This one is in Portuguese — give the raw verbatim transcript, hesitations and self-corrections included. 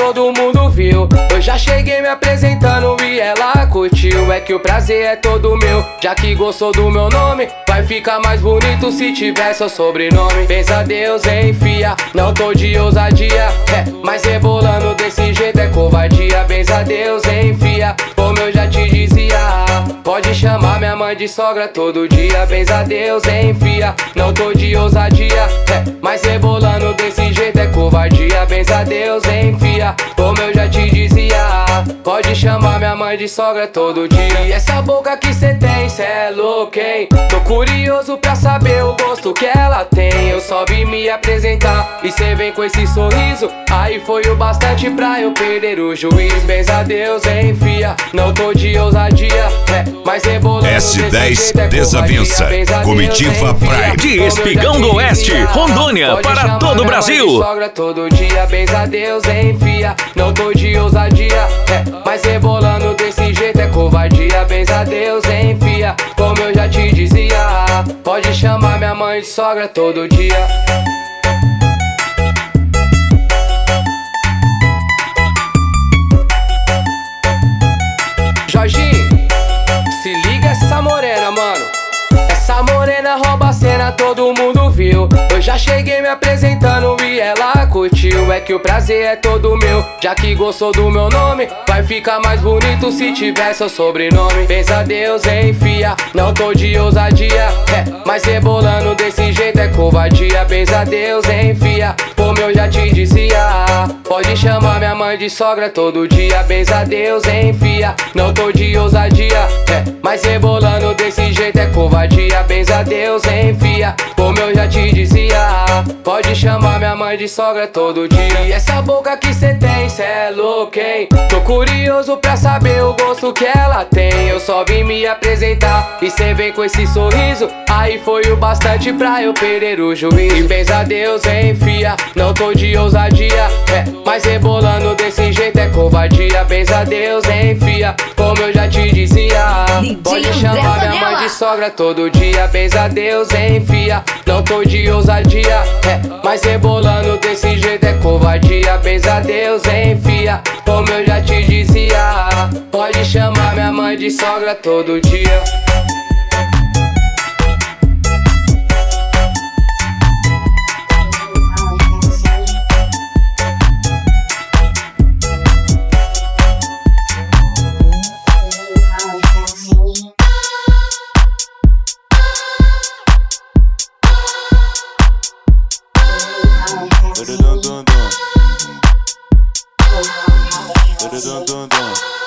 todo mundo viu. Eu já cheguei me apresentando e ela curtiu. É que o prazer é todo meu, já que gostou do meu nome. Vai ficar mais bonito se tiver seu sobrenome. Pensa Deus, enfia, não tô de ousadia. É, mas rebolando desse jeito é covardia. Pensa Deus, enfia, como eu já te dizia. Pode chamar minha mãe de sogra todo dia. Pensa Deus, enfia, não tô de ousadia. É, mas rebolando desse jeito é covardia. Pensa Deus, enfia, como eu já te dizia. Pode chamar minha mãe de sogra todo dia. E essa boca que cê tem, cê é louco, hein? Tô curioso pra saber o gosto que ela tem. Eu só vim me apresentar e cê vem com esse sorriso. Aí foi o bastante pra eu perder o juiz. Pensa Deus, enfia, não tô de ousadia. É, mas rebolando S dez é Desavença, Comitiva Prime. De Espigão do Oeste, Rondônia, para todo o Brasil. Sogra todo dia, pensa Deus, enfia, não tô de ousadia. É, mas rebolando desse jeito é covardia. Pensa Deus, enfia, como eu já te dizia. Pode chamar minha mãe de sogra todo dia. Jorginho, se liga essa morena, mano. Essa morena rouba a cena, todo mundo viu. Eu já cheguei me apresentando e ela curtiu. É que o prazer é todo meu, já que gostou do meu nome. Vai ficar mais bonito se tiver seu sobrenome. Pensa Deus, enfia, não tô de ousadia. É, mas rebolando desse jeito é covardia. Pensa Deus, enfia, como eu já te dizia. Pode chamar minha mãe de sogra todo dia. Pensa Deus, enfia, não tô de ousadia. É, mas rebolando desse jeito é covardia. Pensa Deus, enfia, como eu já te dizia. Pode chamar minha mãe de sogra todo dia. E essa boca que cê tem, cê é louco, hein? Tô curioso pra saber o gosto que ela tem. Eu só vim me apresentar e cê vem com esse sorriso. Aí foi o bastante pra eu perder o juiz. E pensa Deus, enfia, não tô de ousadia. É, mas rebolando desse jeito é covardia. Pensa Deus, enfia, como eu já te dizia. Pode chamar minha mãe de sogra todo dia. Pensa Deus, enfia, não tô de ousadia. É, mas rebolando desse jeito é covardia. Pensa Deus, enfia, como eu já te dizia. Pode chamar minha mãe de sogra todo dia. Dun dun dun dun.